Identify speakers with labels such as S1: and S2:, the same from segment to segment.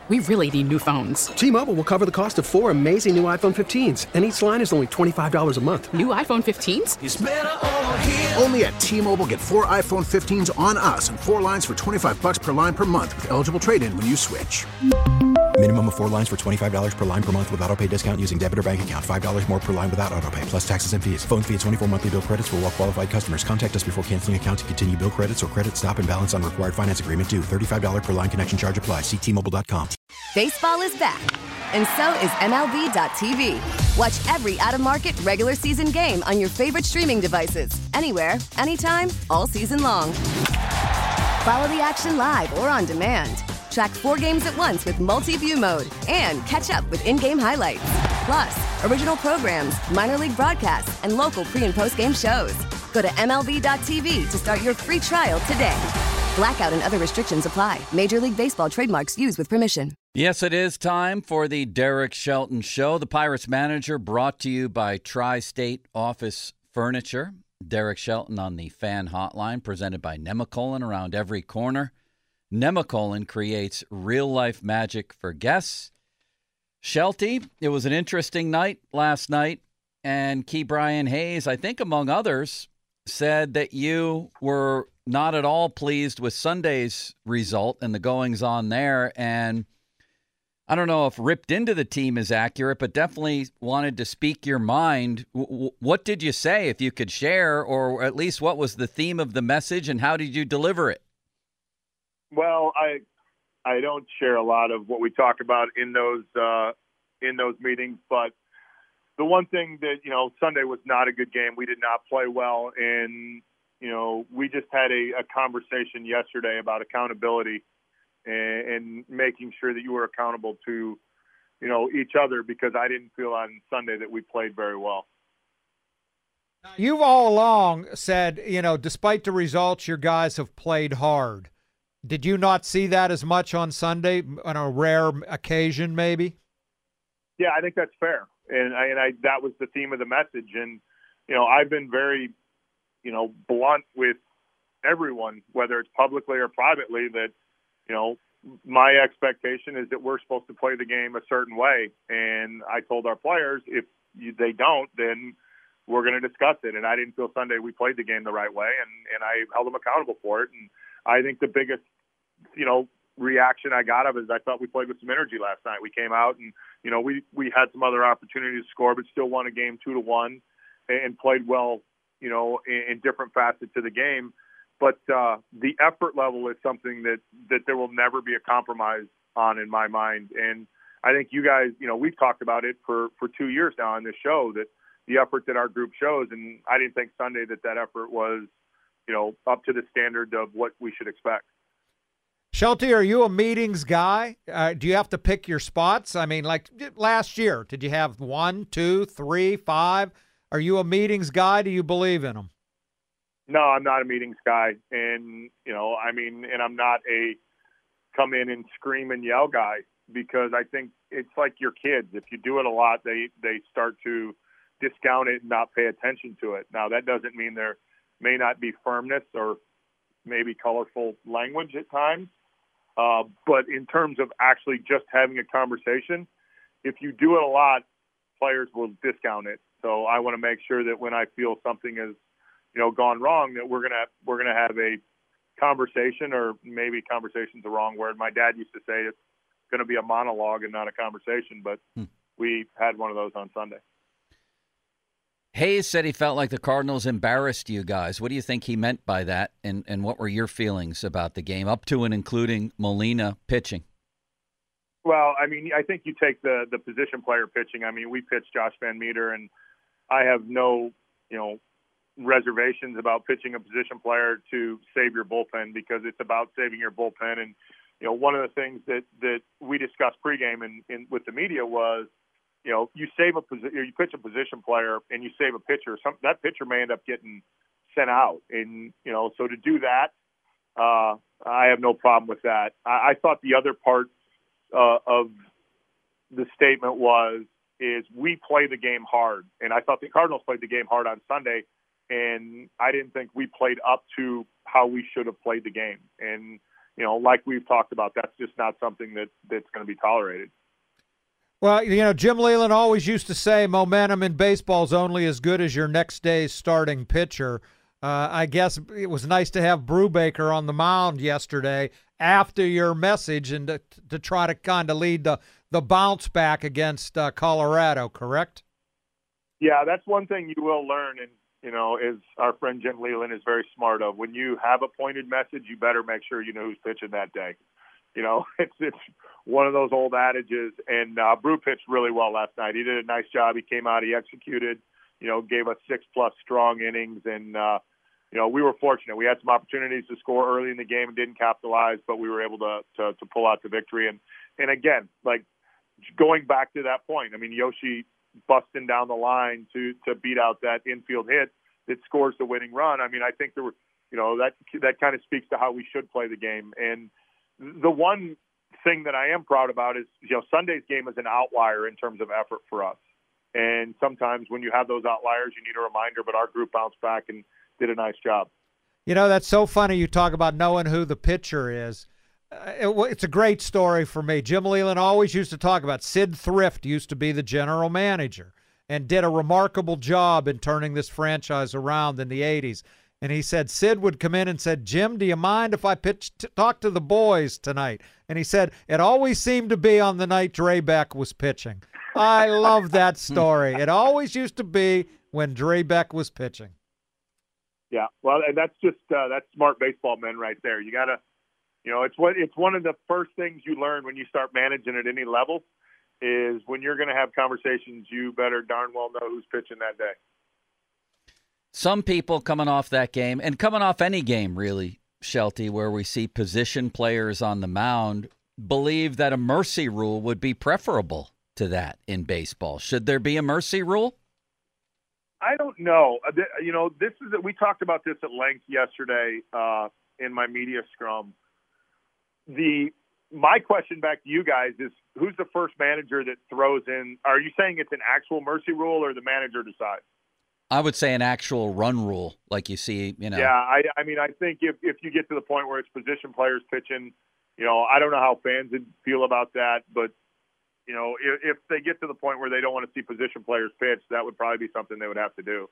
S1: We really need new phones.
S2: T-Mobile will cover the cost of 4 amazing new iPhone 15s, and each line is only $25 a month.
S1: New iPhone 15s?
S3: It's better over here.
S4: Only at T-Mobile, get 4 iPhone 15s on us and 4 lines for $25 per line per month with eligible trade-in when you switch.
S5: Minimum of 4 lines for $25 per line per month with autopay discount using debit or bank account. $5 more per line without autopay, plus taxes and fees. Phone fee at 24 monthly bill credits for well-qualified customers. Contact us before canceling account to continue bill credits or credit stop and balance on required finance agreement due. $35 per line connection charge applies. See T-Mobile.com.
S6: Baseball is back, and so is MLB.tv. Watch every out-of-market regular season game on your favorite streaming devices. Anywhere, anytime, all season long. Follow the action live or on demand. Track 4 games at once with multi-view mode and catch up with in-game highlights. Plus, original programs, minor league broadcasts, and local pre- and post-game shows. Go to MLB.tv to start your free trial today. Blackout and other restrictions apply. Major League Baseball trademarks used with permission.
S7: Yes, it is time for the Derek Shelton Show. The Pirates Manager brought to you by Tri-State Office Furniture. Derek Shelton on the fan hotline presented by Nemacolin around every corner. Nemacolin creates real-life magic for guests. Shelty, it was an interesting night last night, and Key Brian Hayes, I think among others, said that you were not at all pleased with Sunday's result and the goings-on there, and I don't know if ripped into the team is accurate, but definitely wanted to speak your mind. What did you say, if you could share, or at least what was the theme of the message, and how did you deliver it?
S8: Well, I don't share a lot of what we talk about in those meetings, but the one thing that, Sunday was not a good game. We did not play well, and, we just had a conversation yesterday about accountability and making sure that you were accountable to, each other, because I didn't feel on Sunday that we played very well.
S9: You've all along said, despite the results, your guys have played hard. Did you not see that as much on Sunday, on a rare occasion maybe?
S8: Yeah, I think that's fair. And I that was the theme of the message. And, I've been very, blunt with everyone, whether it's publicly or privately, that, my expectation is that we're supposed to play the game a certain way. And I told our players, if they don't, then we're going to discuss it. And I didn't feel Sunday we played the game the right way, and I held them accountable for it. And I think the biggest, reaction I got of it is I thought we played with some energy last night. We came out and, we had some other opportunities to score, but still won a game 2-1 and played well, in different facets of the game. But the effort level is something that there will never be a compromise on in my mind. And I think you guys, we've talked about it for 2 years now on this show, that the effort that our group shows, and I didn't think Sunday that effort was, up to the standard of what we should expect.
S9: Shelty, are you a meetings guy? Do you have to pick your spots? I mean, like last year, did you have 1, 2, 3, 5? Are you a meetings guy? Do you believe in them?
S8: No, I'm not a meetings guy. And, and I'm not a come in and scream and yell guy, because I think it's like your kids. If you do it a lot, they start to discount it and not pay attention to it. Now, that doesn't mean there may not be firmness or maybe colorful language at times. But in terms of actually just having a conversation, if you do it a lot, players will discount it. So I want to make sure that when I feel something has, gone wrong, that we're gonna have a conversation, or maybe conversation's the wrong word. My dad used to say it's going to be a monologue and not a conversation, but we had one of those on Sunday.
S7: Hayes said he felt like the Cardinals embarrassed you guys. What do you think he meant by that, and what were your feelings about the game, up to and including Molina pitching?
S8: Well, I think you take the position player pitching. We pitched Josh Van Meter, and I have no, reservations about pitching a position player to save your bullpen, because it's about saving your bullpen. And, one of the things that we discussed pregame and with the media was, you pitch a position player and you save a pitcher. That pitcher may end up getting sent out, and so to do that, I have no problem with that. I thought the other part of the statement is we play the game hard, and I thought the Cardinals played the game hard on Sunday, and I didn't think we played up to how we should have played the game. And like we've talked about, that's just not something that's going to be tolerated.
S9: Well, Jim Leyland always used to say momentum in baseball is only as good as your next day's starting pitcher. I guess it was nice to have Brubaker on the mound yesterday after your message and to try to kind of lead the bounce back against Colorado, correct?
S8: Yeah, that's one thing you will learn, and is our friend Jim Leyland is very smart of. When you have a pointed message, you better make sure you know who's pitching that day. It's one of those old adages, and Brew pitched really well last night. He did a nice job. He came out, he executed, gave us 6+ strong innings, and we were fortunate. We had some opportunities to score early in the game and didn't capitalize, but we were able to pull out the victory. And again, like going back to that point, I mean, Yoshi busting down the line to beat out that infield hit that scores the winning run. I mean, I think there were, that kind of speaks to how we should play the game. And the one thing that I am proud about is, Sunday's game is an outlier in terms of effort for us. And sometimes when you have those outliers, you need a reminder, but our group bounced back and did a nice job.
S9: That's so funny you talk about knowing who the pitcher is. It's a great story for me. Jim Leyland always used to talk about Sid Thrift used to be the general manager and did a remarkable job in turning this franchise around in the 80s. And he said Sid would come in and said, "Jim, do you mind if I talk to the boys tonight?" And he said, it always seemed to be on the night Drabek was pitching. I love that story. It always used to be when Drabek was pitching.
S8: Yeah, well, and that's just that's smart baseball men right there. You got to, it's one of the first things you learn when you start managing at any level is when you're going to have conversations, you better darn well know who's pitching that day.
S7: Some people coming off that game, and coming off any game really, Shelty, where we see position players on the mound, believe that a mercy rule would be preferable to that in baseball. Should there be a mercy rule?
S8: I don't know. We talked about this at length yesterday in my media scrum. My question back to you guys is, who's the first manager that throws in? Are you saying it's an actual mercy rule or the manager decides?
S7: I would say an actual run rule, like you see,
S8: Yeah, I mean, I think if you get to the point where it's position players pitching, I don't know how fans would feel about that, but if they get to the point where they don't want to see position players pitch, that would probably be something they would have to do.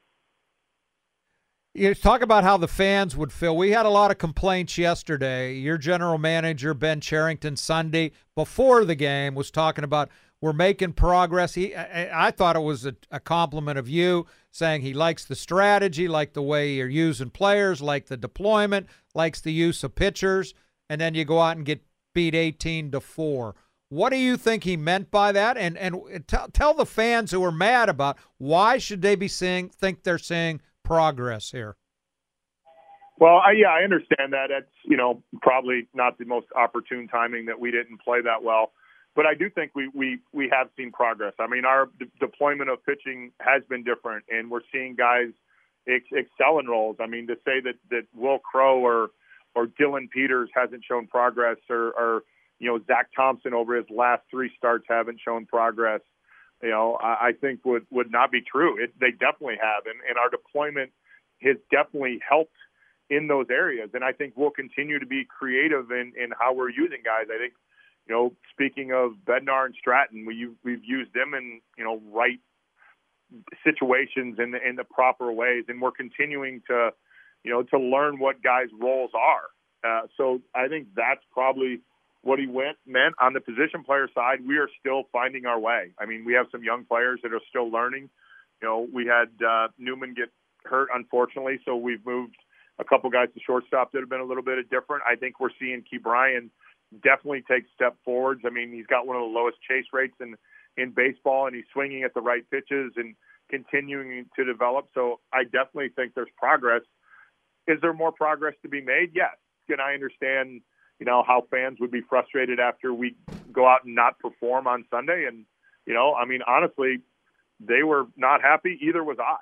S9: You talk about how the fans would feel. We had a lot of complaints yesterday. Your general manager, Ben Cherington, Sunday, before the game, was talking about we're making progress. I thought it was a compliment of you, saying he likes the strategy, like the way you're using players, like the deployment, likes the use of pitchers, and then you go out and get beat 18-4. What do you think he meant by that? And tell the fans who are mad about why should they be think they're seeing progress here?
S8: Well, I understand that. It's, probably not the most opportune timing that we didn't play that well. But I do think we have seen progress. I mean, our deployment of pitching has been different, and we're seeing guys excel in roles. I mean, to say that Will Crow or Dylan Peters hasn't shown progress or Zach Thompson over his last 3 starts haven't shown progress, I think would not be true. They definitely have, and our deployment has definitely helped in those areas. And I think we'll continue to be creative in how we're using guys. I think, speaking of Bednar and Stratton, we've used them in, right situations in the proper ways, and we're continuing to learn what guys' roles are. So I think that's probably what he meant. On the position player side, we are still finding our way. I mean, we have some young players that are still learning. We had Newman get hurt, unfortunately, so we've moved a couple guys to shortstop that have been a little bit different. I think we're seeing Key Bryan definitely take step forwards. I mean, he's got one of the lowest chase rates in baseball, and he's swinging at the right pitches and continuing to develop. So I definitely think there's progress. Is there more progress to be made? Yes. Can I understand, how fans would be frustrated after we go out and not perform on Sunday? And, I mean, honestly, they were not happy. Either was I.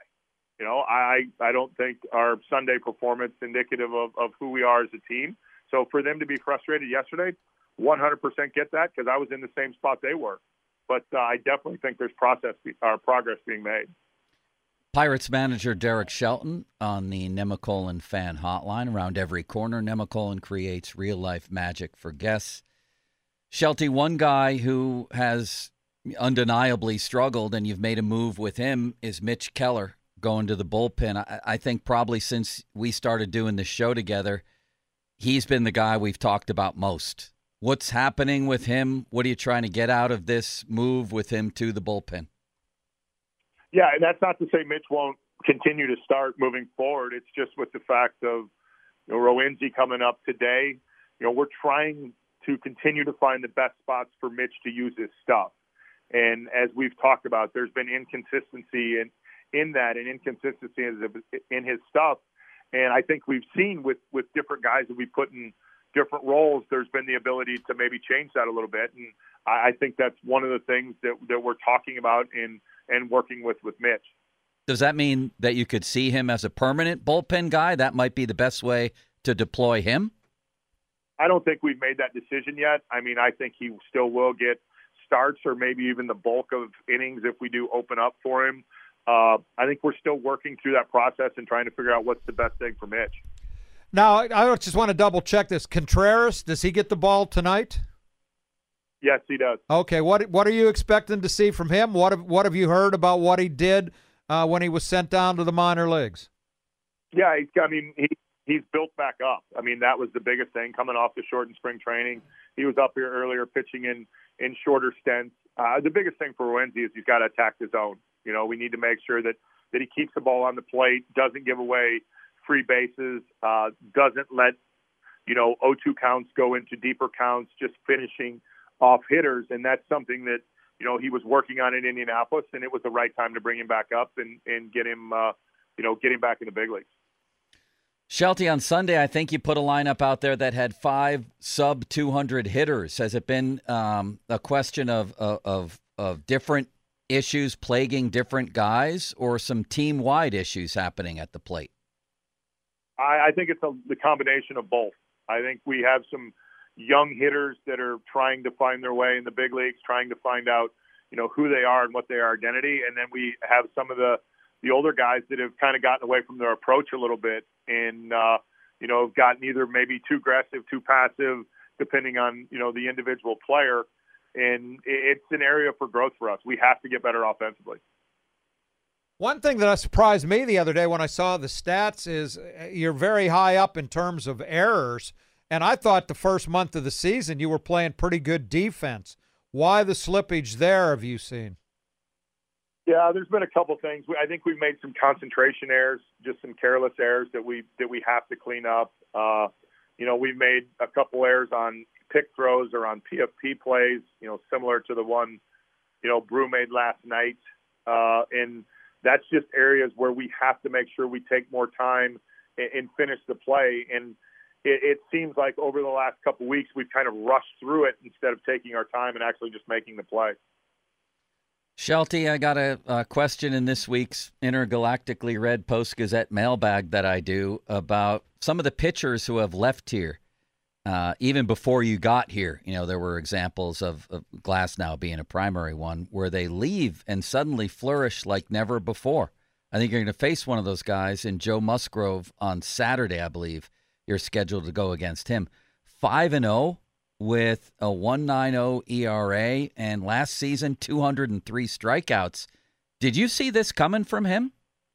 S8: I don't think our Sunday performance indicative of who we are as a team. So for them to be frustrated yesterday, 100% get that, because I was in the same spot they were. But I definitely think there's progress being made.
S7: Pirates manager Derek Shelton on the Nemacolin fan hotline. Around every corner, Nemacolin creates real-life magic for guests. Shelty, one guy who has undeniably struggled, and you've made a move with him, is Mitch Keller going to the bullpen. I think probably since we started doing this show together, he's been the guy we've talked about most. What's happening with him? What are you trying to get out of this move with him to the bullpen?
S8: Yeah, and that's not to say Mitch won't continue to start moving forward. It's just with the fact of Rowenzi coming up today. We're trying to continue to find the best spots for Mitch to use his stuff. And as we've talked about, there's been inconsistency in that and inconsistency in his stuff. And I think we've seen with different guys that we put in different roles, there's been the ability to maybe change that a little bit. And I think that's one of the things that we're talking about and working with Mitch.
S7: Does that mean that you could see him as a permanent bullpen guy? That might be the best way to deploy him?
S8: I don't think we've made that decision yet. I mean, I think he still will get starts or maybe even the bulk of innings if we do open up for him. I think we're still working through that process and trying to figure out what's the best thing for Mitch.
S9: Now, I just want to double-check this. Contreras, does he get the ball tonight?
S8: Yes, he does. Okay,
S9: what are you expecting to see from him? What have you heard about what he did when he was sent down to the minor leagues?
S8: Yeah, he's built back up. I mean, that was the biggest thing coming off the shortened spring training. He was up here earlier pitching in shorter stints. The biggest thing for Rowenzi is he's got to attack the zone. We need to make sure that he keeps the ball on the plate, doesn't give away free bases, doesn't let 0-2 counts go into deeper counts, just finishing off hitters. And that's something that he was working on in Indianapolis, and it was the right time to bring him back up and get him get him back in the big leagues.
S7: Shelty, on Sunday, I think you put a lineup out there that had 5 sub-200 hitters. Has it been a question of different issues plaguing different guys, or some team-wide issues happening at the plate?
S8: I think it's the combination of both. I think we have some young hitters that are trying to find their way in the big leagues, trying to find out, who they are and what their identity. And then we have some of the older guys that have kind of gotten away from their approach a little bit and, have gotten either maybe too aggressive, too passive, depending on, the individual player. And it's an area for growth for us. We have to get better offensively.
S9: One thing that surprised me the other day when I saw the stats is you're very high up in terms of errors, and I thought the first month of the season you were playing pretty good defense. Why the slippage there have you seen?
S8: Yeah, there's been a couple things. I think we've made some concentration errors, just some careless errors that we have to clean up. We've made a couple errors on pick throws or on PFP plays, similar to the one, Brew made last night. And that's just areas where we have to make sure we take more time and finish the play. And it seems like over the last couple of weeks, we've kind of rushed through it instead of taking our time and actually just making the play.
S7: Shelty, I got a question in this week's Intergalactically Read Post-Gazette mailbag that I do about some of the pitchers who have left here. Even before you got here, there were examples of Glasnow being a primary one where they leave and suddenly flourish like never before. I think you're going to face one of those guys in Joe Musgrove on Saturday, I believe. You're scheduled to go against him. 5-0 with a 1.90 ERA and last season 203 strikeouts. Did you see this coming from him?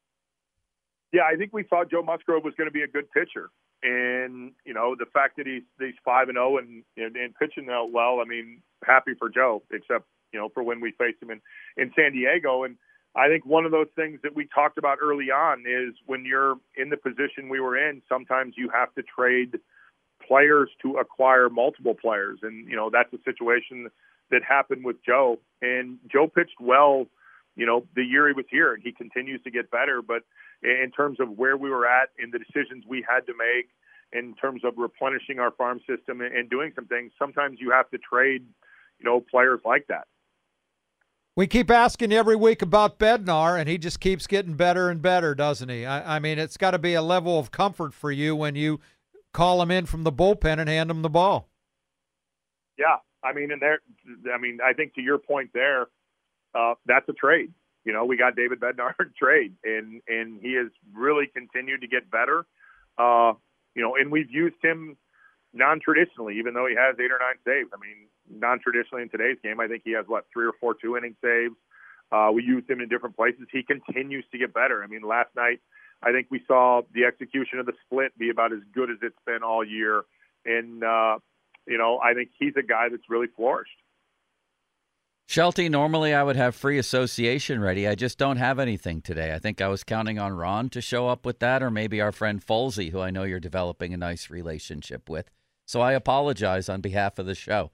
S8: Yeah, I think we thought Joe Musgrove was going to be a good pitcher. And, the fact that he's 5-0 and pitching out well, I mean, happy for Joe, except, for when we faced him in San Diego. And I think one of those things that we talked about early on is when you're in the position we were in, sometimes you have to trade players to acquire multiple players. And, that's a situation that happened with Joe. And Joe pitched well, the year he was here, and he continues to get better. But in terms of where we were at and the decisions we had to make in terms of replenishing our farm system and doing some things, sometimes you have to trade, players like that.
S9: We keep asking every week about Bednar, and he just keeps getting better and better, doesn't he? I mean, it's got to be a level of comfort for you when you call him in from the bullpen and hand him the ball.
S8: Yeah, I mean, I think to your point there, that's a trade. we got David Bednar trade, and he has really continued to get better. And we've used him non-traditionally, even though he has 8 or 9 saves. I mean, non-traditionally in today's game, I think he has 3 or 4 2-inning saves. We used him in different places. He continues to get better. I mean, last night, I think we saw the execution of the split be about as good as it's been all year. And, I think he's a guy that's really flourished.
S7: Shelty, normally I would have free association ready. I just don't have anything today. I think I was counting on Ron to show up with that, or maybe our friend Folsey, who I know you're developing a nice relationship with. So I apologize on behalf of the show.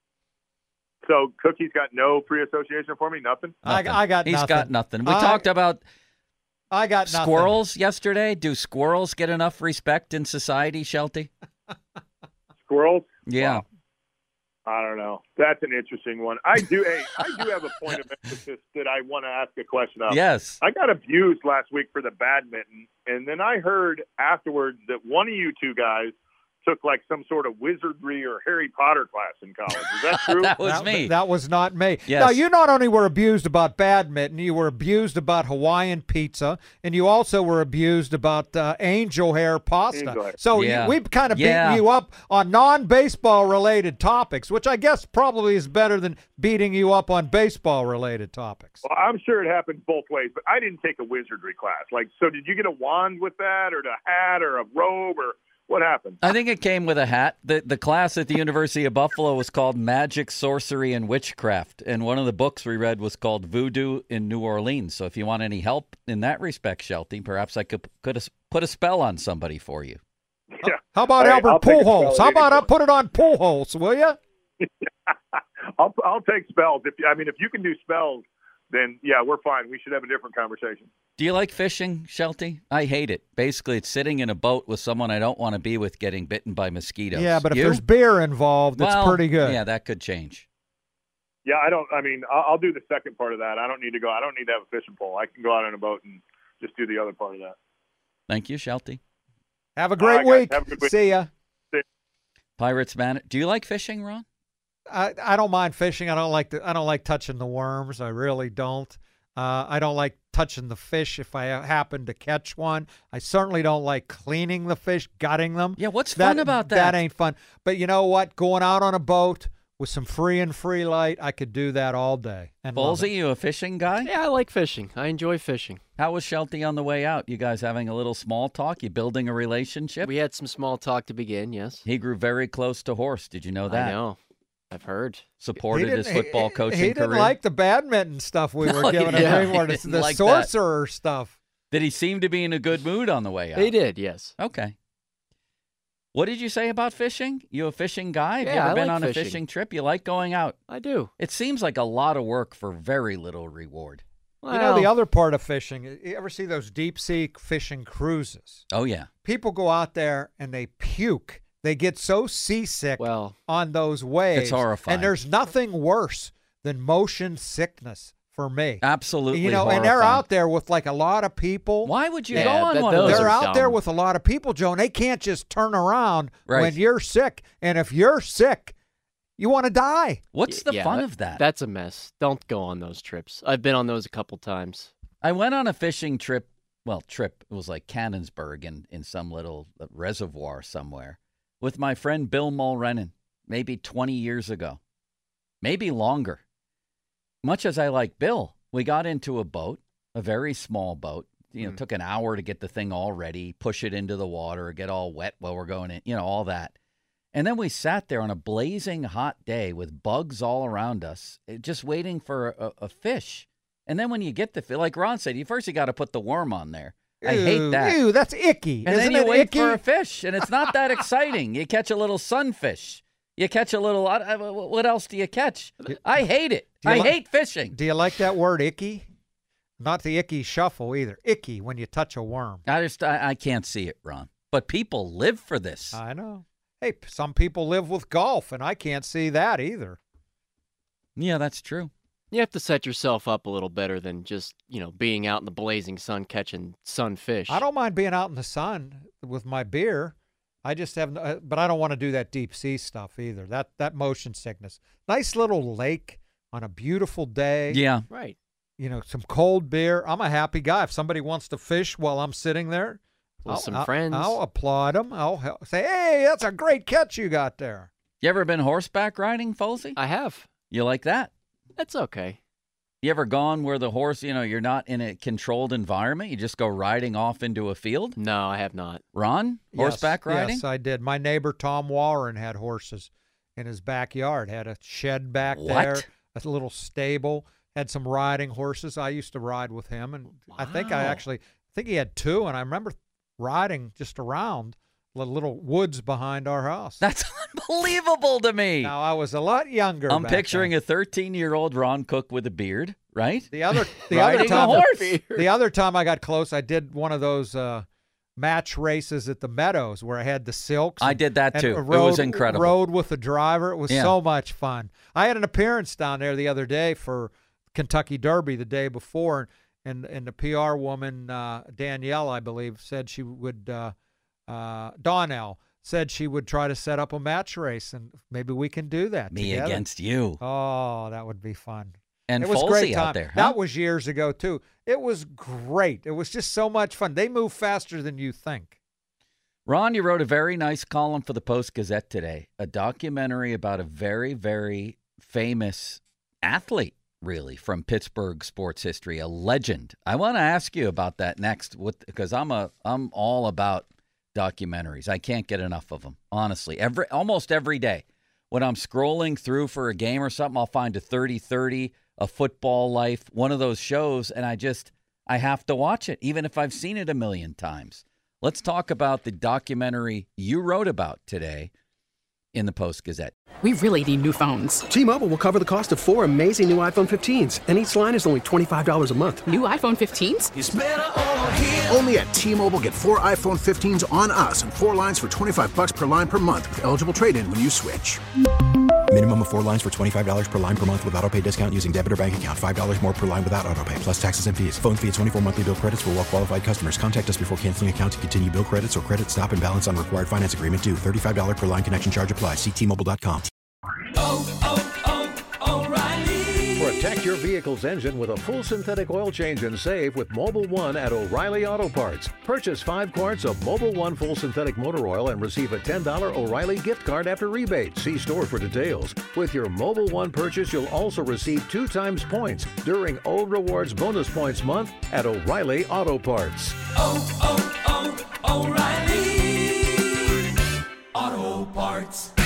S8: So Cookie's got no free association for me? Nothing?
S9: I got
S7: He's
S9: nothing.
S7: got nothing. We talked about
S9: I got nothing.
S7: squirrels yesterday. Do squirrels get enough respect in society, Shelty?
S8: Squirrels?
S7: Yeah.
S8: Wow. I don't know. That's an interesting one. I do have a point of emphasis that I want to ask a question of.
S7: Yes.
S8: I got abused last week for the badminton, and then I heard afterwards that one of you two guys took some sort of wizardry or Harry Potter class in college. Is that true?
S7: That was me.
S9: That was not me.
S7: Yes.
S9: Now, you not only were abused about badminton, you were abused about Hawaiian pizza, and you also were abused about angel hair pasta.
S8: Angel hair.
S9: So
S7: Yeah.
S9: we've kind of beaten you up on non-baseball related topics, which I guess probably is better than beating you up on baseball related topics.
S8: Well, I'm sure it happens both ways, but I didn't take a wizardry class. So did you get a wand with that, or a hat, or a robe, or what happened?
S7: I think it came with a hat. The class at the University of Buffalo was called Magic, Sorcery, and Witchcraft, and one of the books we read was called Voodoo in New Orleans. So if you want any help in that respect, Shelty, perhaps I could put a spell on somebody for you.
S8: Yeah.
S9: How about
S8: Hey,
S9: Albert
S8: I'll take a
S9: Pujols?
S8: spell
S9: How about I
S8: anytime.
S9: put it on Pujols, will you?
S8: I'll take spells. If you can do spells, then yeah, we're fine. We should have a different conversation.
S7: Do you like fishing, Shelty? I hate it. Basically, it's sitting in a boat with someone I don't want to be with getting bitten by mosquitoes.
S9: Yeah, but if
S7: You?
S9: there's beer involved, it's
S7: Well,
S9: pretty good.
S7: Yeah, that could change.
S8: Yeah, I'll do the second part of that. I don't need to have a fishing pole. I can go out on a boat and just do the other part of that.
S7: Thank you, Shelty.
S9: Have a great
S8: All right, guys.
S9: week.
S8: Have a good week.
S9: See ya.
S7: Pirates man. Do you like fishing, Ron?
S9: I don't mind fishing. I don't like touching the worms. I really don't. I don't like touching the fish if I happen to catch one. I certainly don't like cleaning the fish, gutting them.
S7: Yeah, what's fun about that?
S9: That ain't fun. But you know what? Going out on a boat with some free light, I could do that all day. And love
S7: Ballsy,
S9: it.
S7: you a fishing guy?
S3: Yeah, I like fishing. I enjoy fishing.
S7: How was Shelty on the way out? You guys having a little small talk? You building a relationship?
S3: We had some small talk to begin, yes.
S7: He grew very close to Horst. Did you know that?
S3: I know. I've heard.
S7: Supported his football coaching
S9: He didn't
S7: career.
S9: like the badminton stuff we were
S7: No,
S9: giving
S7: he
S9: him.
S7: didn't.
S9: The
S7: He didn't like that.
S9: sorcerer stuff.
S7: Did he seem to be in a good mood on the way out?
S3: They did, yes.
S7: Okay. What did you say about fishing? You a fishing guy? Have you
S3: Yeah,
S7: ever
S3: I
S7: been
S3: like
S7: on a
S3: fishing.
S7: fishing trip? You like going out?
S3: I do.
S7: It seems like a lot of work for very little reward.
S3: Well,
S9: You know, the other part of fishing, you ever see those deep sea fishing cruises?
S7: Oh, yeah.
S9: People go out there and they puke. They get so seasick on those waves.
S7: It's horrifying.
S9: And there's nothing worse than motion sickness for me.
S7: Absolutely
S9: You know,
S7: horrifying.
S9: and they're out there with a lot of people.
S7: Why would you
S3: Yeah,
S7: go on one of
S3: those
S7: those?
S9: They're
S3: are
S9: out there
S3: dumb.
S9: with a lot of people, Joe, and they can't just turn around
S7: Right.
S9: when you're sick. And if you're sick, you want to die.
S7: What's the
S3: Yeah,
S7: fun of that?
S3: That's a mess. Don't go on those trips. I've been on those a couple times.
S7: I went on a fishing trip. Well, it was like Cannonsburg in some little reservoir somewhere with my friend Bill Mulrennan, maybe 20 years ago, maybe longer. Much as I like Bill, we got into a boat, a very small boat. It took an hour to get the thing all ready, push it into the water, get all wet while we're going in, all that. And then we sat there on a blazing hot day with bugs all around us, just waiting for a fish. And then when you get the fish, like Ron said, you got to put the worm on there. I hate that.
S9: Ew, that's icky.
S7: And
S9: Isn't
S7: then you
S9: it
S7: wait
S9: icky?
S7: for a fish, and it's not that exciting. You catch a little sunfish. You catch a little. What else do you catch? I hate it. I hate fishing.
S9: Do you like that word icky? Not the icky shuffle either. Icky when you touch a worm.
S7: I can't see it, Ron. But people live for this.
S9: I know. Hey, some people live with golf, and I can't see that either.
S7: Yeah, that's true.
S3: You have to set yourself up a little better than just, being out in the blazing sun catching sunfish.
S9: I don't mind being out in the sun with my beer. I just have, but I don't want to do that deep sea stuff either. That motion sickness. Nice little lake on a beautiful day.
S7: Yeah.
S3: Right.
S9: some cold beer. I'm a happy guy. If somebody wants to fish while I'm sitting there,
S3: Some friends.
S9: I'll applaud them. I'll say, hey, that's a great catch you got there.
S7: You ever been horseback riding, Folsey?
S3: I have.
S7: You like that?
S3: That's okay.
S7: You ever gone where the horse, you're not in a controlled environment? You just go riding off into a field?
S3: No, I have not.
S7: Ron, horseback riding?
S9: Yes, I did. My neighbor, Tom Warren, had horses in his backyard, had a shed back there, a little stable, had some riding horses. I used to ride with him, and I think he had two, and I remember riding just around the little woods behind our house.
S7: That's unbelievable to me.
S9: Now, I was a lot younger.
S7: I'm
S9: back
S7: picturing
S9: then.
S7: a 13-year-old Ron Cook with a beard, right?
S9: The other
S7: Riding
S9: time,
S7: a horse.
S9: the other time I got close, I did one of those match races at the Meadows where I had the silks.
S7: I did that too.
S9: Rode,
S7: it was incredible.
S9: Rode with the driver. It was so much fun. I had an appearance down there the other day for Kentucky Derby the day before, and the PR woman, Danielle, I believe, said she would, Donnell, said she would try to set up a match race, and maybe we can do that
S7: Me
S9: together.
S7: against you.
S9: Oh, that would be fun.
S7: And
S9: it was
S7: Folsey
S9: great
S7: out
S9: time.
S7: there. Huh?
S9: That was years ago, too. It was great. It was just so much fun. They move faster than you think.
S7: Ron, you wrote a very nice column for the Post-Gazette today, a documentary about a very, very famous athlete, really, from Pittsburgh sports history, a legend. I want to ask you about that next, because I'm all about documentaries. I can't get enough of them, honestly. Almost every day. When I'm scrolling through for a game or something, I'll find a 30-30, a Football Life, one of those shows, and I have to watch it, even if I've seen it a million times. Let's talk about the documentary you wrote about today in the Post-Gazette.
S1: We really need new phones.
S2: T-Mobile will cover the cost of 4 amazing new iPhone 15s, and each line is only $25 a month.
S1: New iPhone 15s?
S4: It's better over here. Only at T-Mobile, get 4 iPhone 15s on us and 4 lines for $25 per line per month with eligible trade-in when you switch.
S5: Minimum of 4 lines for $25 per line per month with autopay discount using debit or bank account. $5 more per line without autopay, plus taxes and fees. Phone fee at 24 monthly bill credits for well-qualified customers. Contact us before canceling account to continue bill credits or credit stop and balance on required finance agreement due. $35 per line connection charge applies. See T-Mobile.com.
S10: O'Reilly. Protect your vehicle's engine with a full synthetic oil change and save with Mobil 1 at O'Reilly Auto Parts. Purchase 5 quarts of Mobil 1 full synthetic motor oil and receive a $10 O'Reilly gift card after rebate. See store for details. With your Mobil 1 purchase, you'll also receive 2 times points during O Rewards Bonus Points Month at O'Reilly Auto Parts.
S11: O'Reilly Auto Parts.